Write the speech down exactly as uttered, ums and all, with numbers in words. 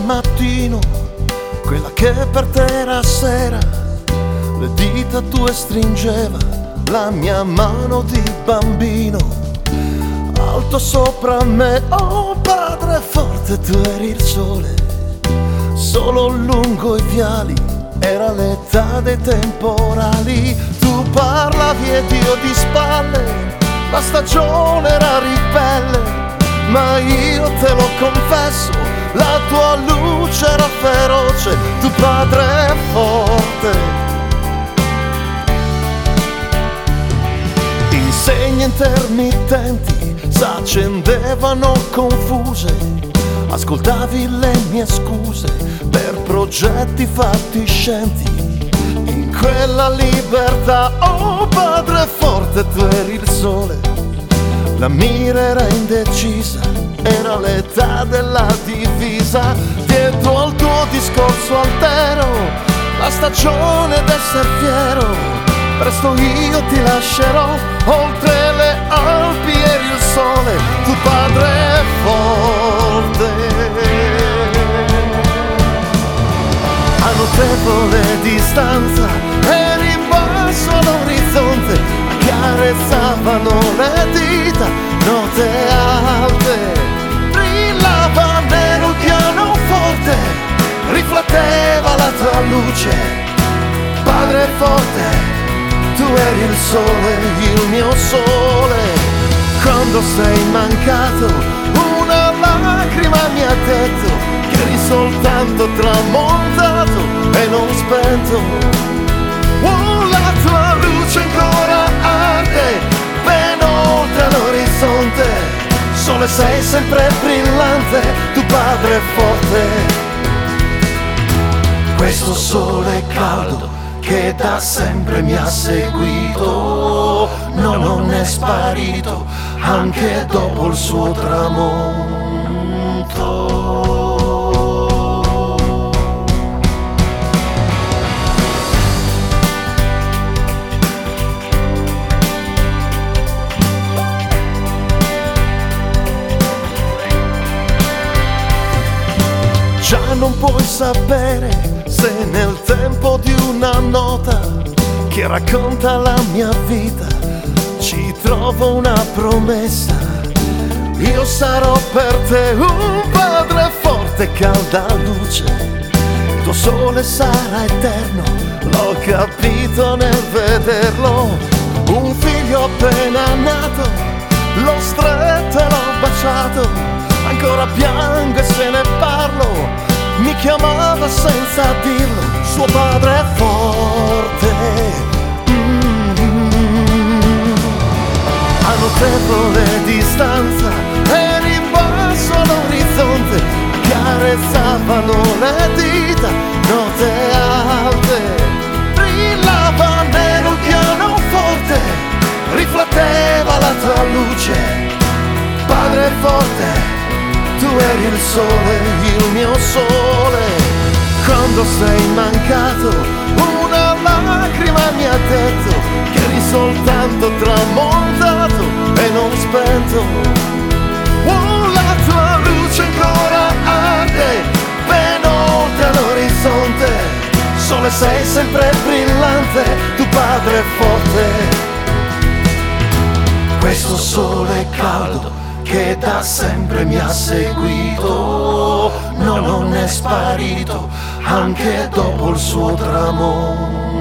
mattino, quella che per te era sera, le dita tue stringeva la mia mano di bambino. Alto sopra me, oh padre forte, tu eri il sole, solo lungo i viali era l'età dei temporali. Tu parlavi ed io di spalle, la stagione era ribelle, ma io te lo confesso, la tua luce era feroce, tu padre forte. Insegne intermittenti s'accendevano confuse, ascoltavi le mie scuse per progetti fatiscenti. In quella libertà, oh padre forte, tu eri il sole, la mira era indecisa, era l'età della divisa. Dietro al tuo discorso altero, la stagione d'esser fiero, presto io ti lascerò, oltre le Alpi eri il sole, tu padre forte. A notevole distanza eri in basso all'orizzonte, accarezzavano le dita, note alte, brillava nero il pianoforte, rifletteva la tua luce, padre forte. Tu eri il sole, il mio sole. Quando sei mancato, una lacrima mi ha detto che eri soltanto tramontato e non spento. Oh, la tua luce ancora arde, ben oltre l'orizzonte. Sole sei sempre brillante, tu padre forte. Questo sole caldo che da sempre mi ha seguito, no, non è sparito anche dopo il suo tramonto. Già non puoi sapere se nel tempo di una nota che racconta la mia vita ci trovo una promessa. Io sarò per te un padre forte, calda luce, il tuo sole sarà eterno, l'ho capito nel vederlo. Un figlio appena nato, l'ho stretto e l'ho baciato, ancora piango e se ne parlo. Mi chiamava senza dirlo, suo padre forte. Mm-hmm. A notevole distanza eri in basso all'orizzonte, carezzavano le dita, note alte, brillava nero il pianoforte, rifletteva la tua luce, padre forte. Tu eri il sole, il mio sole. Quando sei mancato, una lacrima mi ha detto che eri soltanto tramontato e non spento. Oh, la tua luce ancora arde, ben oltre l'orizzonte. Sole sei sempre brillante, tu padre forte. Questo sole caldo che da sempre mi ha seguito, no, non è sparito anche dopo il suo tramonto.